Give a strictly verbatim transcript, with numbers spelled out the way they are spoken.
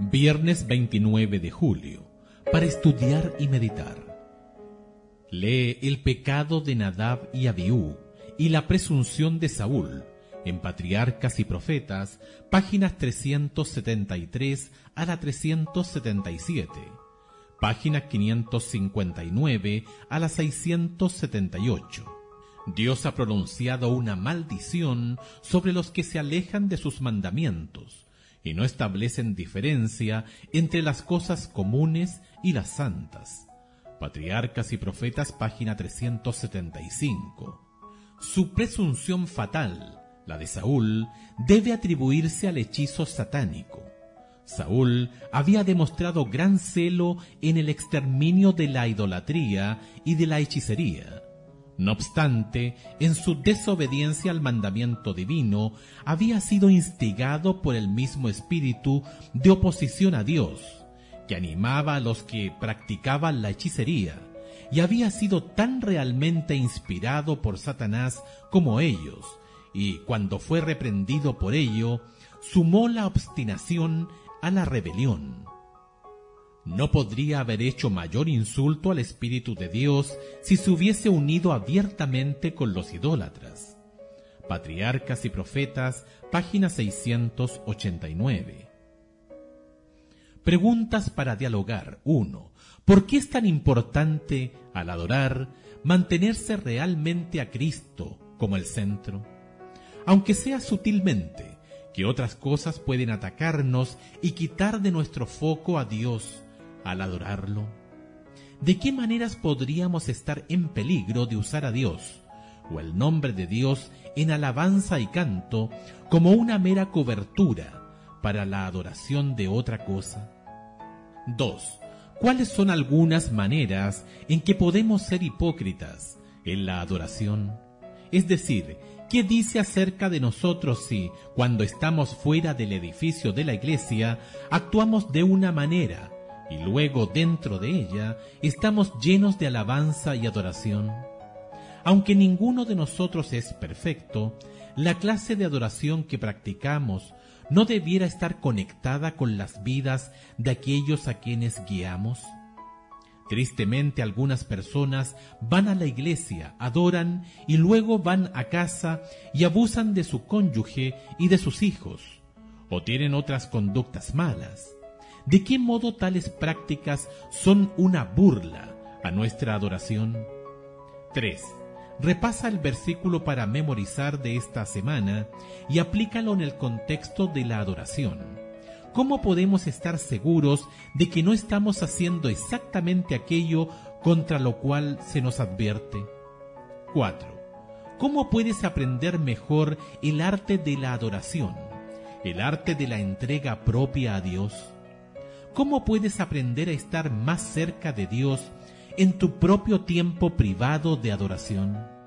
Viernes veintinueve de julio, para estudiar y meditar. Lee el pecado de Nadab y Abiú y la presunción de Saúl en Patriarcas y Profetas, páginas trescientos setenta y tres a la trescientos setenta y siete, páginas quinientos cincuenta y nueve a la seiscientos setenta y ocho. Dios ha pronunciado una maldición sobre los que se alejan de sus mandamientos y no establecen diferencia entre las cosas comunes y las santas. Patriarcas y Profetas, página trescientos setenta y cinco. Su presunción fatal, la de Saúl, debe atribuirse al hechizo satánico. Saúl había demostrado gran celo en el exterminio de la idolatría y de la hechicería. No obstante, en su desobediencia al mandamiento divino, había sido instigado por el mismo espíritu de oposición a Dios, que animaba a los que practicaban la hechicería, y había sido tan realmente inspirado por Satanás como ellos, y cuando fue reprendido por ello, sumó la obstinación a la rebelión. No podría haber hecho mayor insulto al Espíritu de Dios si se hubiese unido abiertamente con los idólatras. Patriarcas y Profetas, página seiscientos ochenta y nueve. Preguntas para dialogar. uno. ¿Por qué es tan importante, al adorar, mantenerse realmente a Cristo como el centro? Aunque sea sutilmente, que otras cosas pueden atacarnos y quitar de nuestro foco a Dios al adorarlo. ¿De qué maneras podríamos estar en peligro de usar a Dios o el nombre de Dios en alabanza y canto como una mera cobertura para la adoración de otra cosa? dos. ¿Cuáles son algunas maneras en que podemos ser hipócritas en la adoración? Es decir, ¿qué dice acerca de nosotros si, cuando estamos fuera del edificio de la iglesia, actuamos de una manera y luego dentro de ella estamos llenos de alabanza y adoración? Aunque ninguno de nosotros es perfecto, la clase de adoración que practicamos no debiera estar conectada con las vidas de aquellos a quienes guiamos. Tristemente, algunas personas van a la iglesia, adoran y luego van a casa y abusan de su cónyuge y de sus hijos, o tienen otras conductas malas. ¿De qué modo tales prácticas son una burla a nuestra adoración? tres. Repasa el versículo para memorizar de esta semana y aplícalo en el contexto de la adoración. ¿Cómo podemos estar seguros de que no estamos haciendo exactamente aquello contra lo cual se nos advierte? cuatro. ¿Cómo puedes aprender mejor el arte de la adoración, el arte de la entrega propia a Dios? ¿Cómo puedes aprender a estar más cerca de Dios en tu propio tiempo privado de adoración?